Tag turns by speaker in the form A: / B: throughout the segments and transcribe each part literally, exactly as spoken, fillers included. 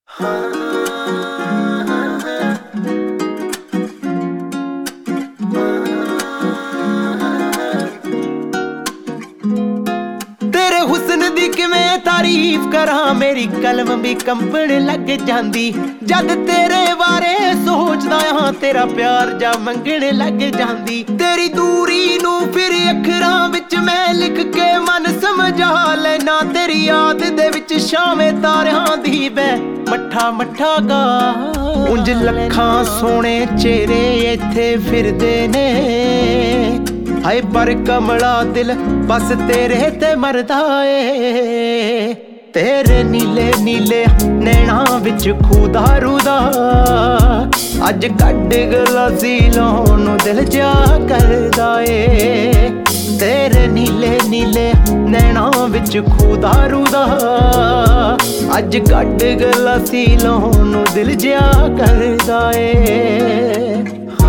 A: तेरे हुस्न दी किवें तारीफ करां, मेरी कलम भी कंबण लग जांदी जद तेरे बारे सोचदा हां, तेरा प्यार जा मंगण लग जांदी। तेरी दूरी नू फिर अखरां विच मैं लिख के मन समझा लेना, तेरी याद दे विच शामे तारियां दी बै मट्ठा मट्ठा गा। उंज लखां सोहणे चेहरे इत्थे फिरदे ने, हाय पर कमला दिल बस तेरे ते मरदा ए। तेरे नीले नीले नैना विच खूदा रूदा, अज कड्ड गलासी लाउण नूं दिल जा करदा ए। तेरे नीले नीले नैना विच खूदा रूदा, अज कड्ड गलासी लाउण नूं दिल जा करदा ए।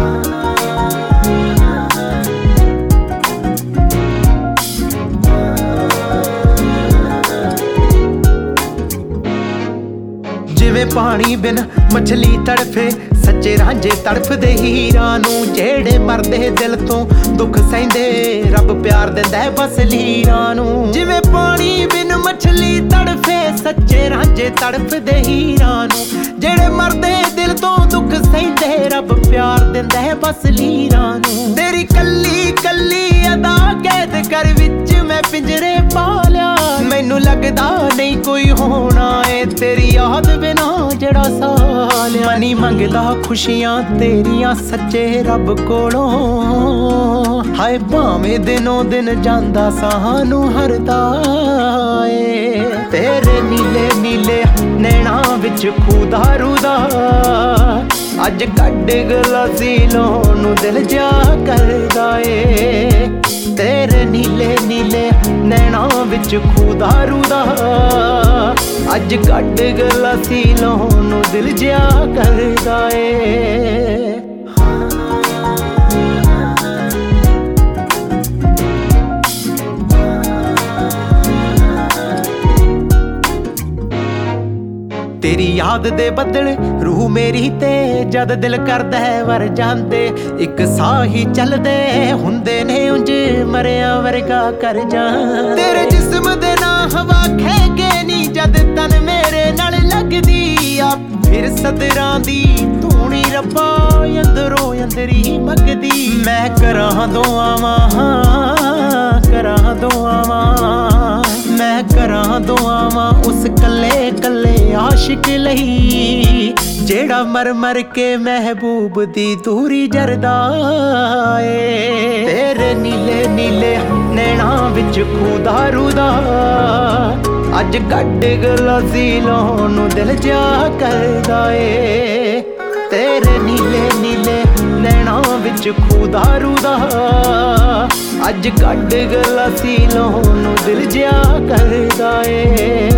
A: जिवें पानी बिन मछली तड़फे, सच्चे रांझे तड़फदे हीरां नूं, जेड़े मरदे दिल तो दुख सहिंदे रब प्यार दिंदा बस लीरां नूं। जिवें पानी बिन मछली तड़फे, सच्चे रांझे तड़फदे हीरां नूं, जेड़े मरदे दिल तो दुख सहिंदे रब प्यार दिंदा बस लीरां नूं। तेरी कल्ली कल्ली अदा कैद कर विच मैं पिंजरे पा लिया, मैनू लगदा नहीं कोई होना है तेरी याद बिना जड़ा सालिया। मनी मंगदा खुशियां तेरियां सच्चे रब कोलों, हाय भावें दिनों दिन जांदा सानू हरदा ए। तेरे नीले नीले नैना विच खूदा रूदा, अज कड्ड गलासी लाउण नूं दिल जा करदा ए। तेरे नीले नीले नैना विच खूदा रूदा, अज कड्ड गलासी लाउण नूं दिल जा करदा ए। तेरी याद दे बदल रूह मेरी ते जद दिल करदा है वर जांदे, इक साह ही चलदे हुंदे ने उंज मरिया वर्गा कर जा। तेरे जिस्म दे ना हवा खेगे नी जद तन मेरे नाल लगदी आ, फिर सदरां दी धूनी रब्बा अंदरों अंदरी मगदी। मैं करां दुआवां करां दुआवां, मैं करां दुआवां उस कल्ले कल्ले आशिक लई, जेड़ा मर मर के महबूब दी दूरी जरदा ए। तेरे नीले नीले नैना विच खूदा रूदा, अज कड्ड गलासी लाउण नूं दिल जा करदा ए। तेरे नीले नीले नैना विच खूदा रूदा, अज कड्ड गलासी लाउण नूं दिल जा करदा ए।